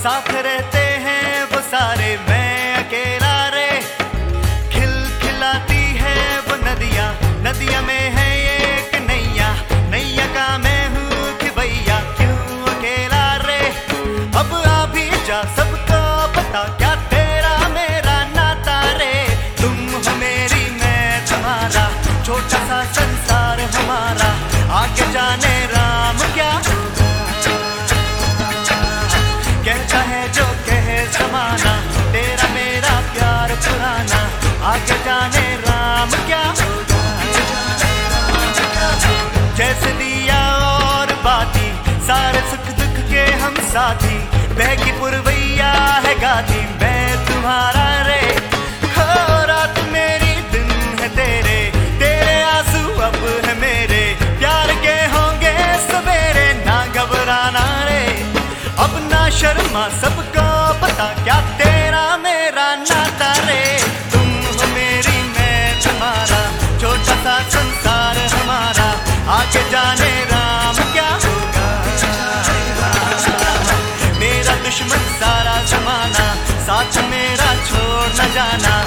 साथ रहते हैं वो सारे, मैं अकेला रे। खिल खिलाती है वो नदियाँ, नदियाँ में है एक नैया, नैया का मैं हूँ कि भैया, क्यों अकेला रे। अब आ भी जा, सबको पता क्या तेरा मेरा नाता रे। तुम हो मेरी, मैं तुम्हारा, छोटा सा संसार हमारा, आगे जाने राम क्या होगा। कहता है जो कहे जमाना, तेरा मेरा प्यार पुराना, आगे जाने राम क्या होगा। जैसे दिया और बाती, सारे सुख दुख के हम साथी, बहकी पुरवैया है गाती, मैं तुम्हारा रे। हो रात मेरी, दिन है तेरे, तेरे आंसू अब है मेरे, प्यार के होंगे सवेरे, ना घबराना रे। अब ना शर्मा, सबको पता क्या तेरा मेरा नाता रे। तुम हो मेरी, मैं तुम्हारा, छोटा सा संसार हमारा, आगे जाने राम क्या होगा। मेरा दुश्मन सारा जमाना, साथ मेरा छोड़ न जाना,